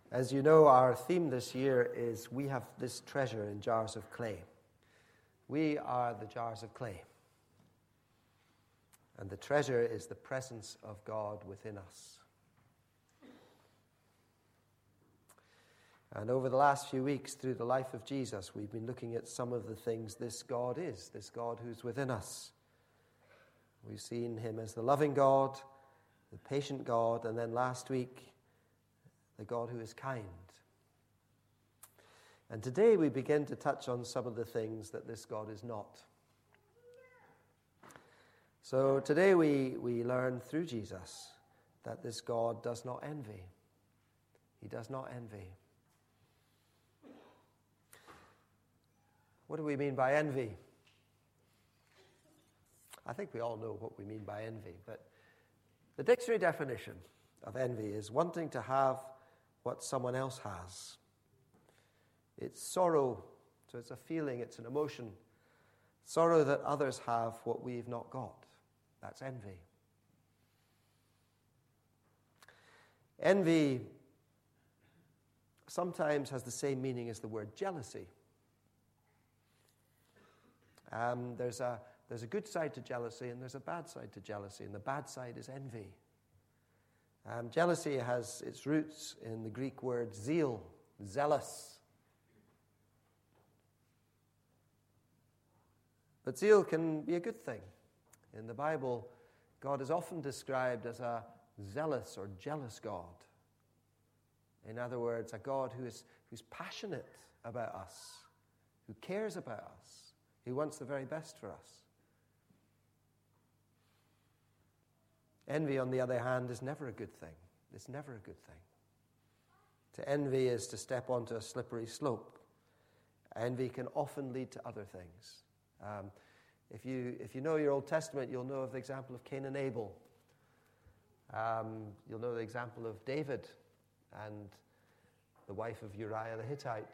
As you know, our theme this year is we have this treasure in jars of clay. We are the jars of clay. And the treasure is the presence of God within us. And over the last few weeks, through the life of Jesus, we've been looking at some of the things this God is, this God who's within us. We've seen him as the loving God, the patient God, and then last week, the God who is kind. And today we begin to touch on some of the things that this God is not. So today we learn through Jesus that this God does not envy. He does not envy. What do we mean by envy? I think we all know what we mean by envy, but the dictionary definition of envy is wanting to have what someone else has. It's sorrow, so it's a feeling, it's an emotion. Sorrow that others have what we've not got. That's envy. Envy sometimes has the same meaning as the word jealousy. There's a good side to jealousy and there's a bad side to jealousy, and the bad side is envy. Jealousy has its roots in the Greek word zeal, zealous. But zeal can be a good thing. In the Bible, God is often described as a zealous or jealous God. In other words, a God who's passionate about us, who cares about us, who wants the very best for us. Envy, on the other hand, is never a good thing. It's never a good thing. To envy is to step onto a slippery slope. Envy can often lead to other things. If you know your Old Testament, you'll know of the example of Cain and Abel. You'll know the example of David and the wife of Uriah the Hittite,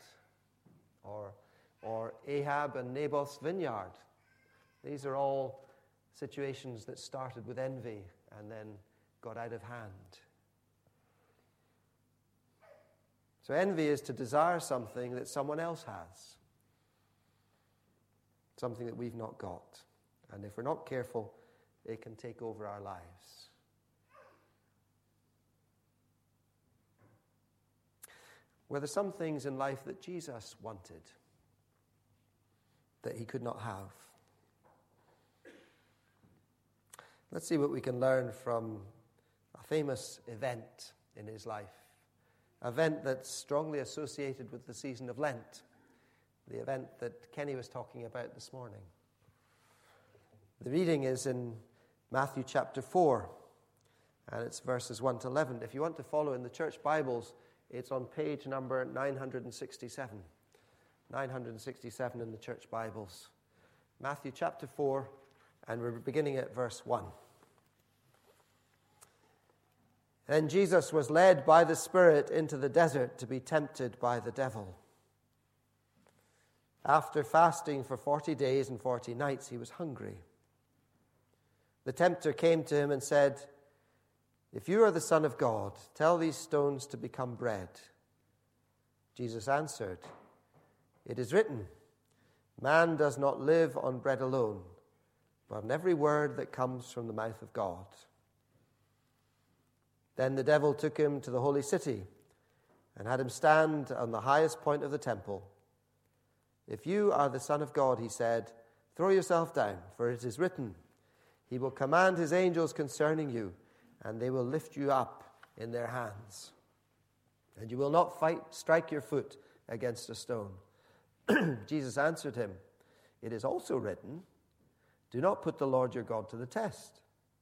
or Ahab and Naboth's vineyard. These are all situations that started with envy and then got out of hand. So envy is to desire something that someone else has, something that we've not got. And if we're not careful, it can take over our lives. Were there some things in life that Jesus wanted that he could not have? Let's see what we can learn from a famous event in his life, an event that's strongly associated with the season of Lent, the event that Kenny was talking about this morning. The reading is in Matthew chapter 4, and it's verses 1 to 11. If you want to follow in the church Bibles, it's on page number 967. 967 in the church Bibles. Matthew chapter 4, and we're beginning at verse 1. Then Jesus was led by the Spirit into the desert to be tempted by the devil. After fasting for 40 days and 40 nights, he was hungry. The tempter came to him and said, "If you are the Son of God, tell these stones to become bread." Jesus answered, "It is written, man does not live on bread alone, but on every word that comes from the mouth of God." Then the devil took him to the holy city and had him stand on the highest point of the temple. "If you are the Son of God," he said, "throw yourself down, for it is written, he will command his angels concerning you, and they will lift you up in their hands. And you will not strike your foot against a stone." Jesus answered him, "It is also written, do not put the Lord your God to the test."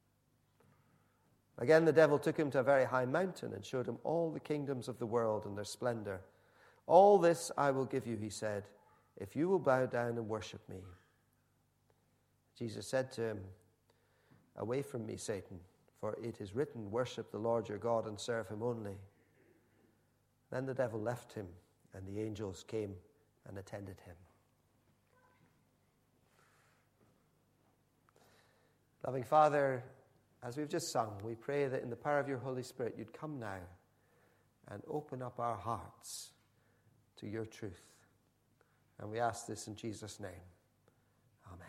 Again, the devil took him to a very high mountain and showed him all the kingdoms of the world and their splendor. "All this I will give you," he said, "if you will bow down and worship me." Jesus said to him, "Away from me, Satan, for it is written, worship the Lord your God and serve him only." Then the devil left him, and the angels came and attended him. Loving Father, as we've just sung, we pray that in the power of your Holy Spirit, you'd come now and open up our hearts to your truth. And we ask this in Jesus' name. Amen.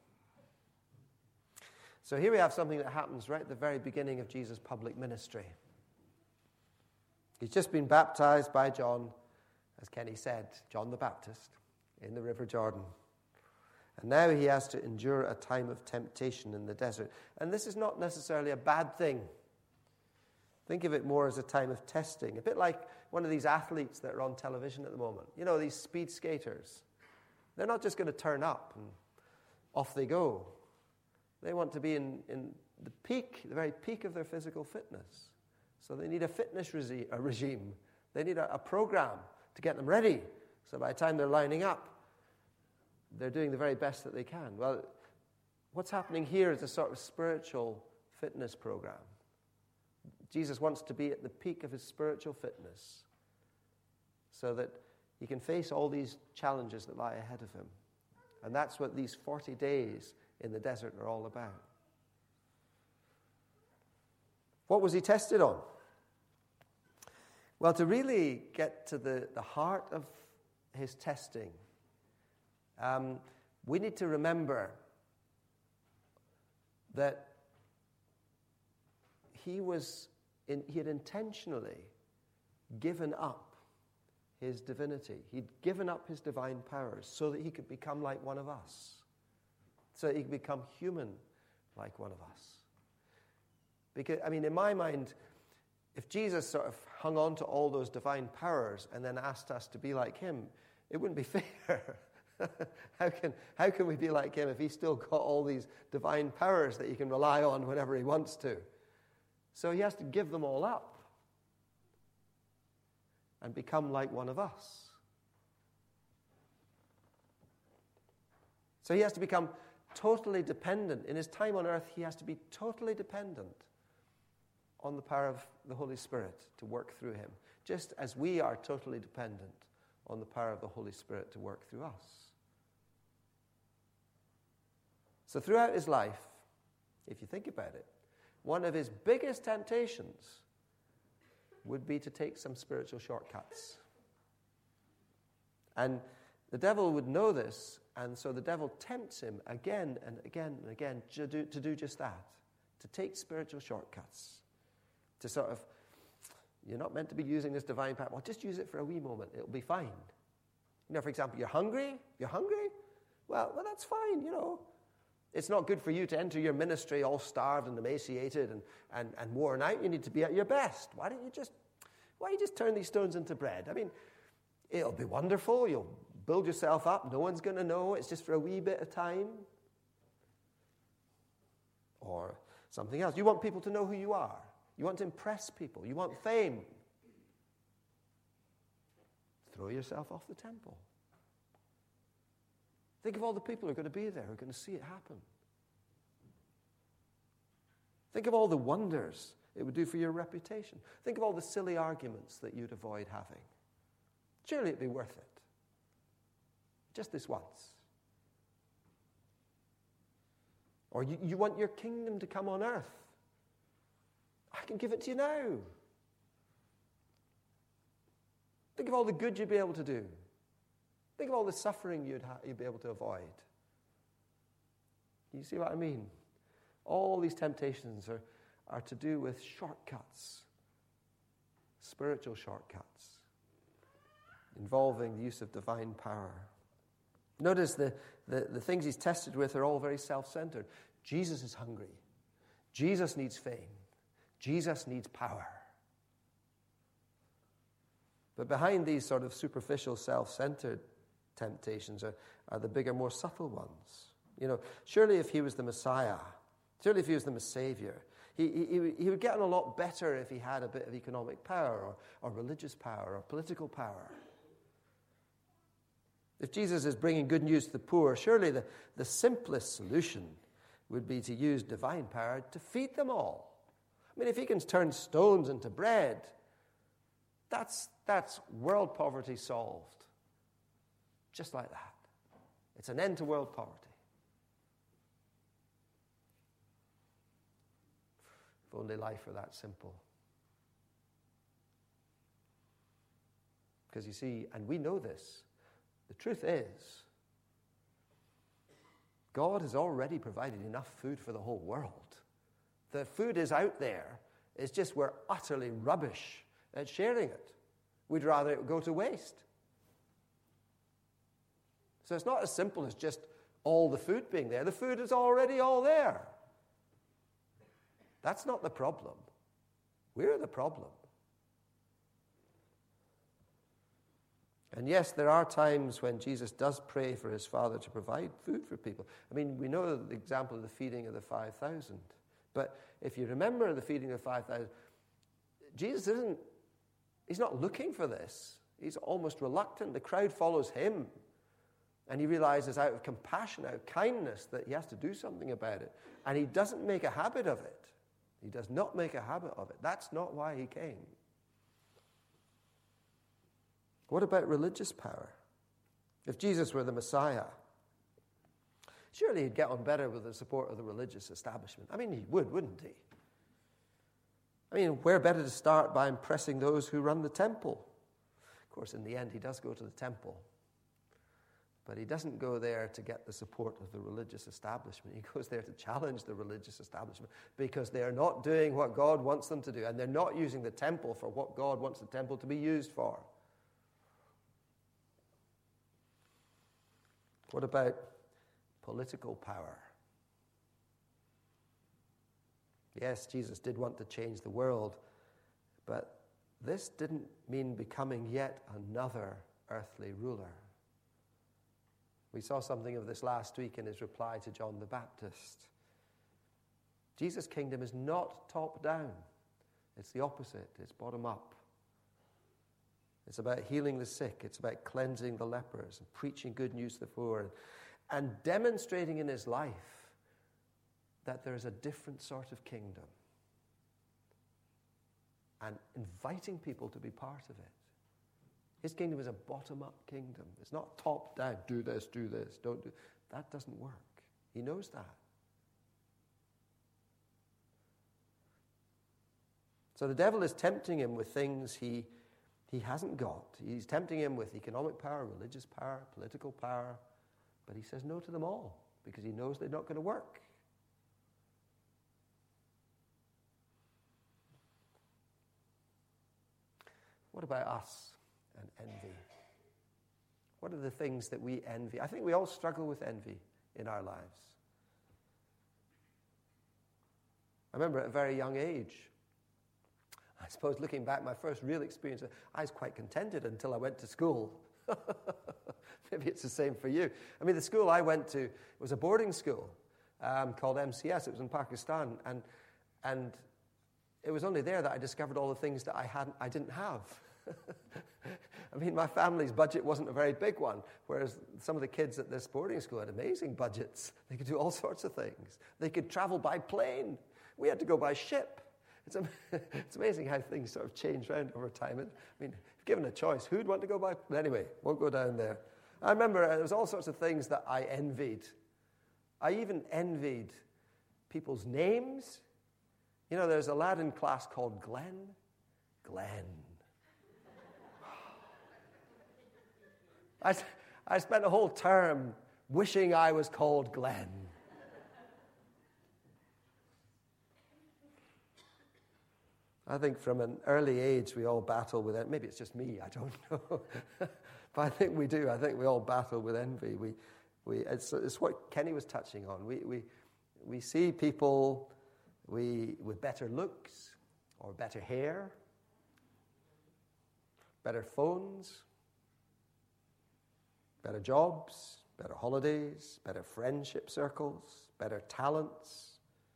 So here we have something that happens right at the very beginning of Jesus' public ministry. He's just been baptized by John, as Kenny said, John the Baptist, in the River Jordan. And now he has to endure a time of temptation in the desert. And this is not necessarily a bad thing. Think of it more as a time of testing. A bit like one of these athletes that are on television at the moment. You know, these speed skaters. They're not just going to turn up and off they go. They want to be in the peak, the very peak of their physical fitness. So they need a fitness regime. They need a program to get them ready. So by the time they're lining up, they're doing the very best that they can. Well, what's happening here is a sort of spiritual fitness program. Jesus wants to be at the peak of his spiritual fitness so that he can face all these challenges that lie ahead of him. And that's what these 40 days in the desert are all about. What was he tested on? Well, to really get to the heart of his testing, we need to remember that he had intentionally given up his divinity. He'd given up his divine powers so that he could become like one of us, so that he could become human like one of us. Because, in my mind, if Jesus sort of hung on to all those divine powers and then asked us to be like him, it wouldn't be fair. How can we be like him if he's still got all these divine powers that he can rely on whenever he wants to? So he has to give them all up and become like one of us. So he has to become totally dependent. In his time on earth, he has to be totally dependent on the power of the Holy Spirit to work through him, just as we are totally dependent on the power of the Holy Spirit to work through us. So throughout his life, if you think about it, one of his biggest temptations would be to take some spiritual shortcuts. And the devil would know this, and so the devil tempts him again and again and again to do just that, to take spiritual shortcuts, to sort of, you're not meant to be using this divine power. Well, just use it for a wee moment. It'll be fine. For example, you're hungry? You're hungry? Well, that's fine, It's not good for you to enter your ministry all starved and emaciated and worn out. You need to be at your best. Why don't you just turn these stones into bread? It'll be wonderful. You'll build yourself up. No one's going to know. It's just for a wee bit of time. Or something else. You want people to know who you are. You want to impress people. You want fame. Throw yourself off the temple. Think of all the people who are going to be there, who are going to see it happen. Think of all the wonders it would do for your reputation. Think of all the silly arguments that you'd avoid having. Surely it'd be worth it. Just this once. Or you want your kingdom to come on earth. I can give it to you now. Think of all the good you'd be able to do. Think of all the suffering you'd be able to avoid. You see what I mean? All these temptations are to do with shortcuts, spiritual shortcuts, involving the use of divine power. Notice the things he's tested with are all very self-centered. Jesus is hungry. Jesus needs fame. Jesus needs power. But behind these sort of superficial, self-centered temptations are the bigger, more subtle ones. Surely if he was the Messiah, surely if he was the Savior, he would get on a lot better if he had a bit of economic power or religious power or political power. If Jesus is bringing good news to the poor, surely the simplest solution would be to use divine power to feed them all. If he can turn stones into bread, that's world poverty solved. Just like that. It's an end to world poverty. If only life were that simple. Because you see, and we know this, the truth is, God has already provided enough food for the whole world. The food is out there. It's just we're utterly rubbish at sharing it. We'd rather it go to waste. So it's not as simple as just all the food being there. The food is already all there. That's not the problem. We're the problem. And yes, there are times when Jesus does pray for his Father to provide food for people. I mean, we know the example of the feeding of the 5,000. But if you remember the feeding of the 5,000, Jesus he's not looking for this. He's almost reluctant. The crowd follows him. And he realizes out of compassion, out of kindness, that he has to do something about it. And he doesn't make a habit of it. He does not make a habit of it. That's not why he came. What about religious power? If Jesus were the Messiah, surely he'd get on better with the support of the religious establishment. I mean, he would, wouldn't he? I mean, where better to start by impressing those who run the temple? Of course, in the end, he does go to the temple. But he doesn't go there to get the support of the religious establishment. He goes there to challenge the religious establishment because they are not doing what God wants them to do, and they're not using the temple for what God wants the temple to be used for. What about political power? Yes, Jesus did want to change the world, but this didn't mean becoming yet another earthly ruler. We saw something of this last week in his reply to John the Baptist. Jesus' kingdom is not top-down. It's the opposite. It's bottom-up. It's about healing the sick. It's about cleansing the lepers and preaching good news to the poor and demonstrating in his life that there is a different sort of kingdom and inviting people to be part of it. His kingdom is a bottom-up kingdom. It's not top-down. Do this, don't do. That doesn't work. He knows that. So the devil is tempting him with things he hasn't got. He's tempting him with economic power, religious power, political power. But he says no to them all because he knows they're not going to work. What about us and envy? What are the things that we envy? I think we all struggle with envy in our lives. I remember at a very young age, I suppose looking back, my first real experience, I was quite contented until I went to school. Maybe it's the same for you. I mean, the school I went to was a boarding school called MCS. It was in Pakistan. And it was only there that I discovered all the things that I didn't have. I mean, my family's budget wasn't a very big one, whereas some of the kids at this boarding school had amazing budgets. They could do all sorts of things. They could travel by plane. We had to go by ship. It's amazing how things sort of change around over time. I mean, if given a choice, who'd want to go by? Anyway, won't go down there. I remember there was all sorts of things that I envied. I even envied people's names. You know, there's a lad in class called Glenn. Glenn. I spent a whole term wishing I was called Glenn. I think from an early age we all battle with it. Maybe it's just me, I don't know. But I think we do. I think we all battle with envy. It's what Kenny was touching on. We see people with better looks or better hair, better phones, better jobs, better holidays, better friendship circles, better talents.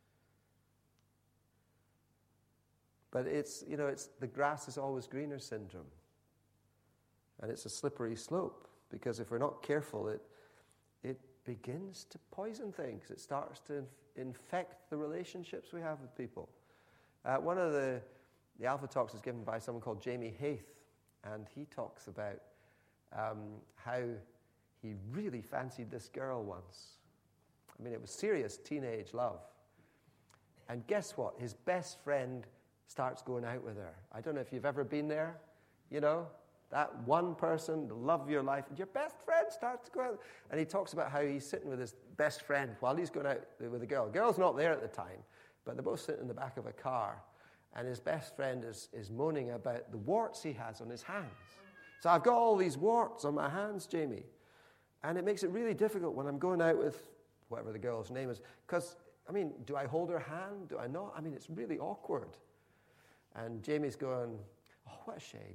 But it's the grass is always greener syndrome. And it's a slippery slope, because if we're not careful, it begins to poison things. It starts to infect the relationships we have with people. One of the Alpha Talks is given by someone called Jamie Haith, and he talks about how he really fancied this girl once. I mean, it was serious teenage love. And guess what? His best friend starts going out with her. I don't know if you've ever been there, you know. That one person, the love of your life, and your best friend starts to go out. And he talks about how he's sitting with his best friend while he's going out with a girl. The girl's not there at the time, but they're both sitting in the back of a car. And his best friend is moaning about the warts he has on his hands. So I've got all these warts on my hands, Jamie. And it makes it really difficult when I'm going out with whatever the girl's name is. Because, do I hold her hand? Do I not? It's really awkward. And Jamie's going, oh, what a shame.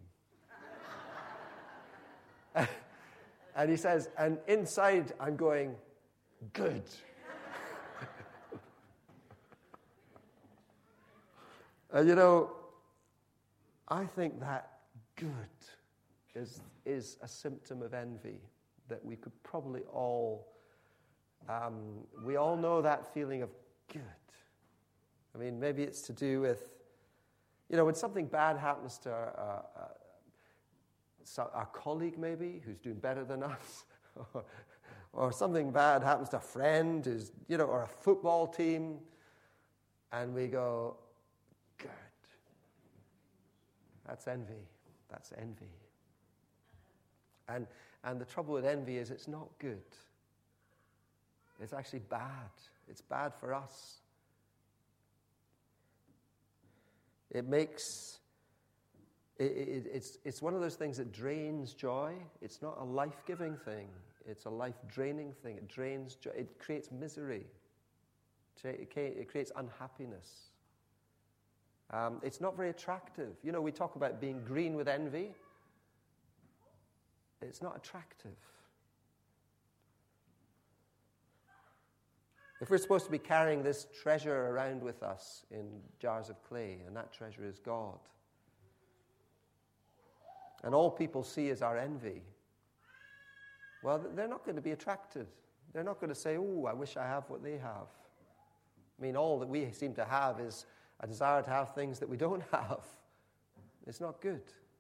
And he says, and inside I'm going, good. And I think that good is a symptom of envy that we could probably all, we all know that feeling of good. Maybe it's to do with, when something bad happens to our colleague maybe, who's doing better than us, or something bad happens to a friend who's, or a football team, and we go, good. That's envy. That's envy. And the trouble with envy is it's not good. It's actually bad. It's bad for us. It makes... It's one of those things that drains joy. It's not a life-giving thing. It's a life-draining thing. It drains joy. It creates misery. It creates unhappiness. It's not very attractive. We talk about being green with envy. It's not attractive. If we're supposed to be carrying this treasure around with us in jars of clay, and that treasure is God, and all people see is our envy, well, they're not going to be attracted. They're not going to say, oh, I wish I have what they have. All that we seem to have is a desire to have things that we don't have. It's not good.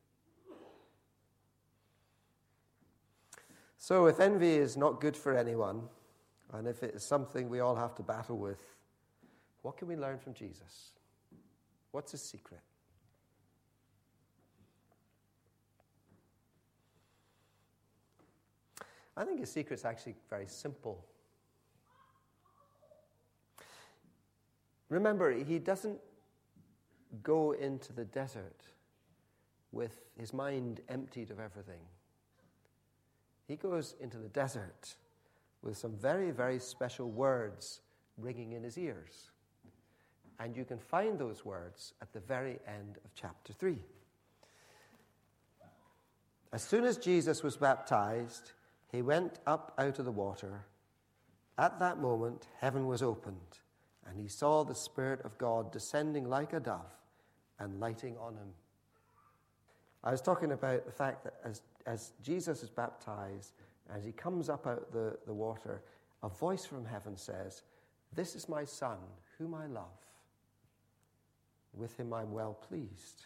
So if envy is not good for anyone, and if it is something we all have to battle with, what can we learn from Jesus? What's his secret? I think his secret's actually very simple. Remember, he doesn't go into the desert with his mind emptied of everything. He goes into the desert with some very, very special words ringing in his ears. And you can find those words at the very end of chapter 3. As soon as Jesus was baptized, he went up out of the water. At that moment, heaven was opened, and he saw the Spirit of God descending like a dove and lighting on him. I was talking about the fact that as Jesus is baptized, as he comes up out the water, a voice from heaven says, "This is my Son, whom I love. With him I'm well pleased."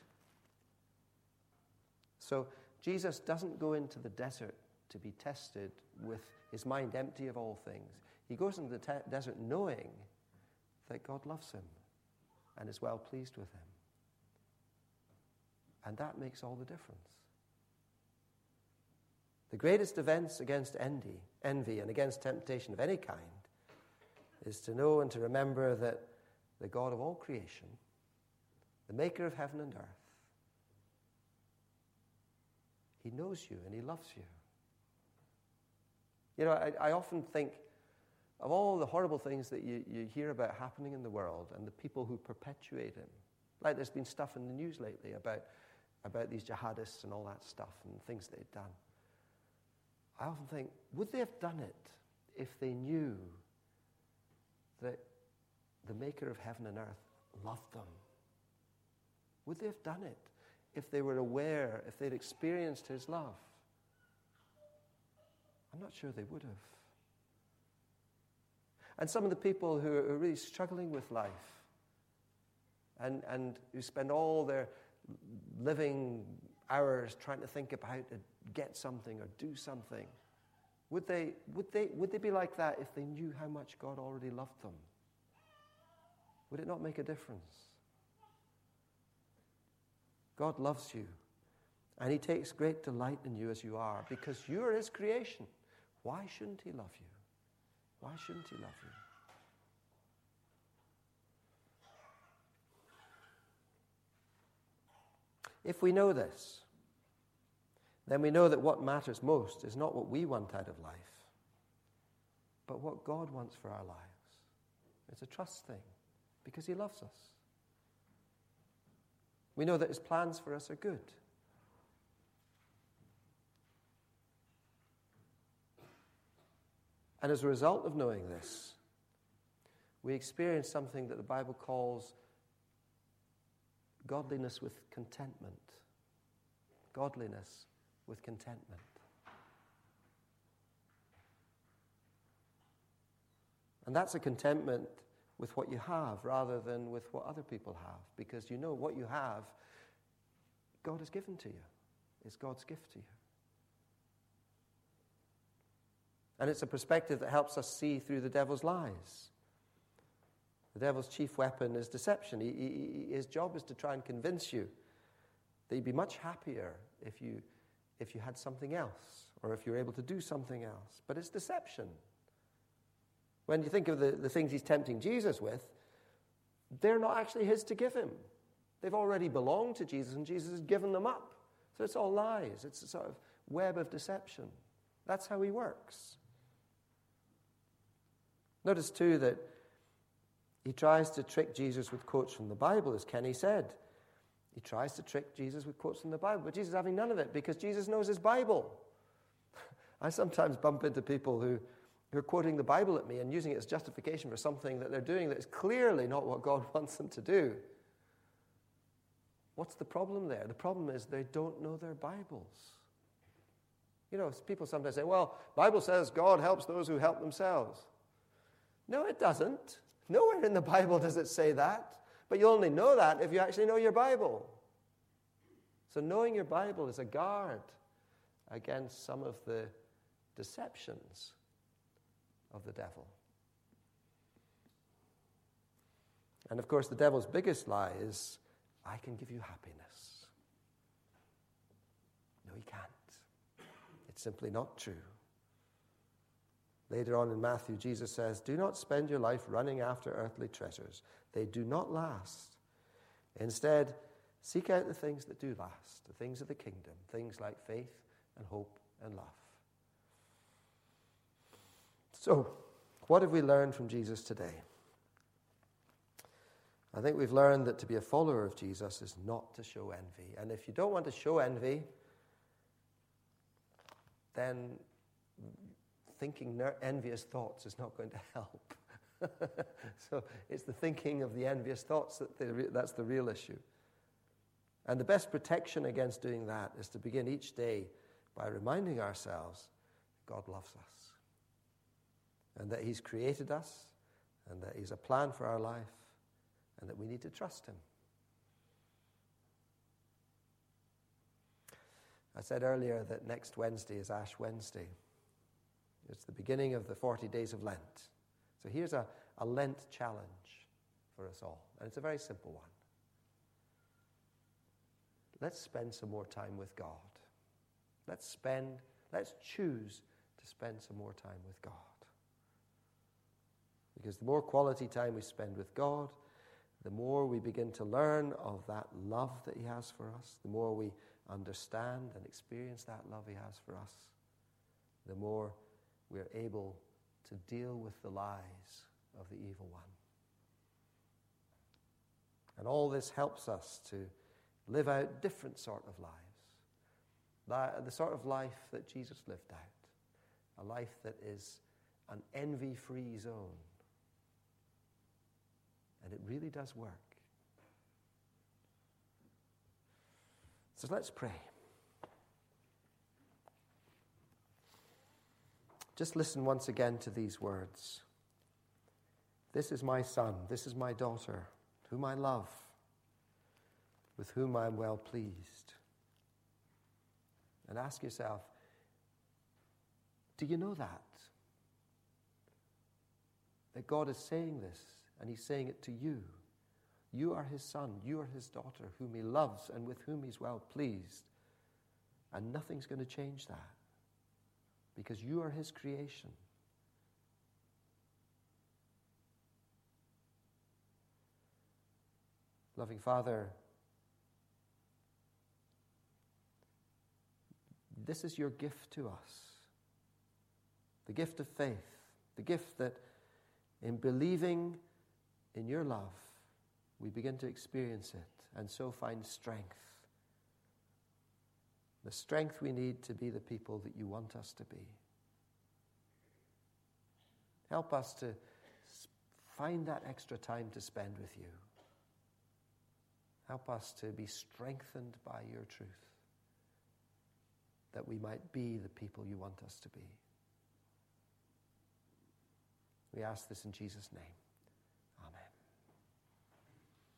So Jesus doesn't go into the desert to be tested with his mind empty of all things. He goes into the desert knowing that God loves him and is well pleased with him. And that makes all the difference. The greatest defense against envy and against temptation of any kind is to know and to remember that the God of all creation, the maker of heaven and earth, he knows you and he loves you. You know, I often think of all the horrible things that you hear about happening in the world and the people who perpetuate them. Like there's been stuff in the news lately about these jihadists and all that stuff and things they've done. I often think, would they have done it if they knew that the maker of heaven and earth loved them? Would they have done it if they were aware, if they'd experienced his love? I'm not sure they would have. And some of the people who are really struggling with life and who spend all their living hours trying to think about how to get something or do something, would they be like that if they knew how much God already loved them? Would it not make a difference? God loves you, And he takes great delight in you as you are, because you are his creation. Why shouldn't he love you? Why shouldn't he love you? If we know this, then we know that what matters most is not what we want out of life, but what God wants for our lives. It's a trust thing, because he loves us. We know that his plans for us are good. And as a result of knowing this, we experience something that the Bible calls godliness with contentment. Godliness with contentment. And that's a contentment with what you have rather than with what other people have, because you know what you have, God has given to you. It's God's gift to you. And it's a perspective that helps us see through the devil's lies. The devil's chief weapon is deception. His job is to try and convince you that you'd be much happier if you had something else, or if you were able to do something else. But it's deception. When you think of the things he's tempting Jesus with, they're not actually his to give him. They've already belonged to Jesus, and Jesus has given them up. So it's all lies. It's a sort of web of deception. That's how he works. Notice, too, that he tries to trick Jesus with quotes from the Bible, as Kenny said. He tries to trick Jesus with quotes from the Bible, but Jesus is having none of it, because Jesus knows his Bible. I sometimes bump into people who are quoting the Bible at me and using it as justification for something that they're doing that is clearly not what God wants them to do. What's the problem there? The problem is they don't know their Bibles. You know, people sometimes say, well, Bible says God helps those who help themselves. No, it doesn't. Nowhere in the Bible does it say that. But you only know that if you actually know your Bible. So knowing your Bible is a guard against some of the deceptions of the devil. And of course, the devil's biggest lie is, I can give you happiness. No, he can't. It's simply not true. Later on in Matthew, Jesus says, do not spend your life running after earthly treasures. They do not last. Instead, seek out the things that do last, the things of the kingdom, things like faith and hope and love. So, what have we learned from Jesus today? I think we've learned that to be a follower of Jesus is not to show envy. And if you don't want to show envy, then thinking envious thoughts is not going to help. So it's the thinking of the envious thoughts that's the real issue. And the best protection against doing that is to begin each day by reminding ourselves God loves us, and that he's created us, and that he's a plan for our life, and that we need to trust him. I said earlier that next Wednesday is Ash Wednesday. It's the beginning of the 40 days of Lent. So here's a Lent challenge for us all, and it's a very simple one. Let's spend some more time with God. Let's choose to spend some more time with God. Because the more quality time we spend with God, the more we begin to learn of that love that he has for us, the more we understand and experience that love he has for us, the more we're able to deal with the lies of the evil one. And all this helps us to live out different sort of lives. The sort of life that Jesus lived out. A life that is an envy-free zone. And it really does work. So let's pray. Just listen once again to these words. This is my son, this is my daughter, whom I love, with whom I am well pleased. And ask yourself, do you know that? That God is saying this, and he's saying it to you. You are his son, you are his daughter, whom he loves and with whom he's well pleased. And nothing's going to change that, because you are his creation. Loving Father, this is your gift to us. The gift of faith. The gift that in believing in your love, we begin to experience it and so find strength. The strength we need to be the people that you want us to be. Help us to find that extra time to spend with you. Help us to be strengthened by your truth, that we might be the people you want us to be. We ask this in Jesus' name.